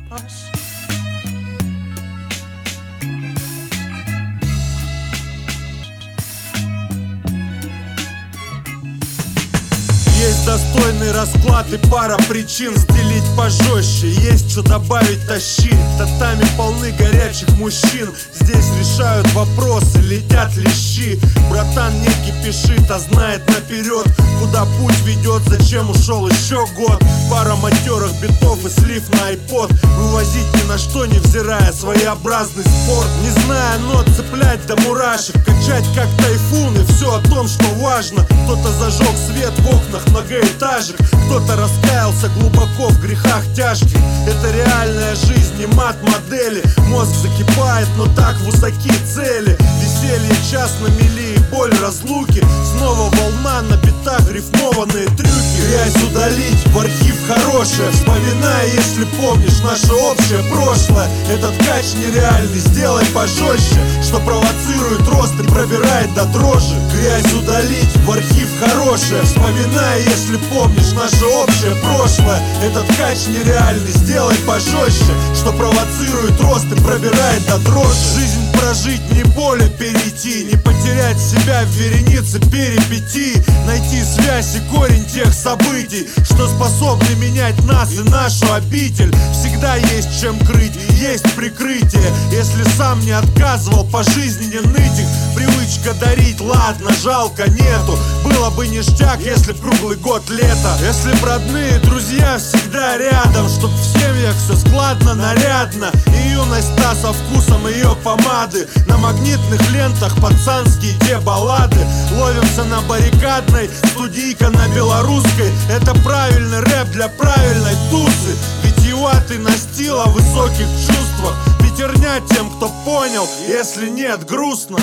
Есть достойный расклад и пара причин стелить пожестче. Есть что добавить, тащи. Татами полны горячих мужчин. Здесь решают вопросы, летят лещи. Братан не кипишит, а знает наперед, куда путь ведет, зачем ушел еще год. Пара матерых битов и слив на iPod. Вывозить ни на что, невзирая, своеобразный спорт. Не зная нот, цеплять до мурашек, качать как тайфун, и все о том, что важно. Кто-то зажег свет в окнах многоэтажек, кто-то раскаялся глубоко в грехах тяжких. Это реальная жизнь, не мат-модели. Мозг закипает, но так высоки цели. Веселье час на мели и боль разлуки. Снова волна на битах, рифмованные трюки. Грязь удалить, в архив хорошее, вспоминая, если помнишь, наше общее прошлое. Этот кач нереальный, сделай пожестче, что провоцирует рост и пробирает до дрожи. Грязь удалить, в архив хорошее, вспоминая, если помнишь, наше общее прошлое. Этот кач нереальный, сделай пожестче, что провоцирует рост и пробирает до дрожи. Жизнь прожить, не более перейти, не потерять себя в веренице перипетий. Найти связь и корень тех событий, что способны менять нас и нашу обитель. Всегда есть чем крыть, есть прикрытие. Если сам не отказывал по жизни, не ныть их. Привычка дарить, ладно, жалко нету. Было бы ништяк, если б круглый год лето. Если б родные друзья всегда рядом, чтоб в семьях все складно, нарядно. И юность та со вкусом ее помады. На магнитных лентах пацанские те баллады. Ловимся на баррикадной, студийка на белорусской. Это правильный рэп для правильной тусы. Витиеватый настил о высоких чувствах. Пятерня тем, кто понял, если нет, грустно.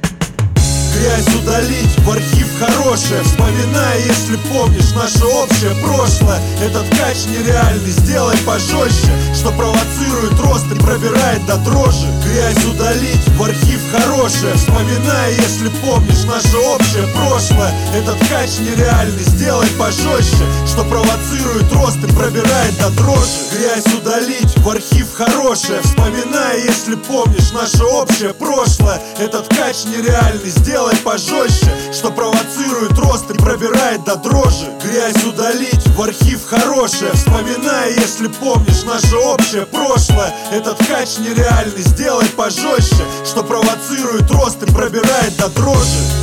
Грязь удалить, в архив хорошее, вспоминая, если помнишь, наше общее прошлое. Этот кач нереальный, сделай пожестче, что провоцирует рост и пробирает до дрожи. Грязь удалить, в архив хорошее, вспоминая, если помнишь, наше общее прошлое. Этот кач нереальный, сделай пожестче, что провоцирует рост и пробирает до дрожи. Грязь удалить, в архив хорошее, вспоминая, если помнишь, наше общее прошлое. Этот кач нереальный, сделай пожестче, что провоцирует рост и пробирает до дрожи. Грязь удалить, в архив хорошее, вспоминая, если помнишь, наше общее прошлое. Этот кач нереальный, сделай пожестче, что провоцирует рост и пробирает до дрожи.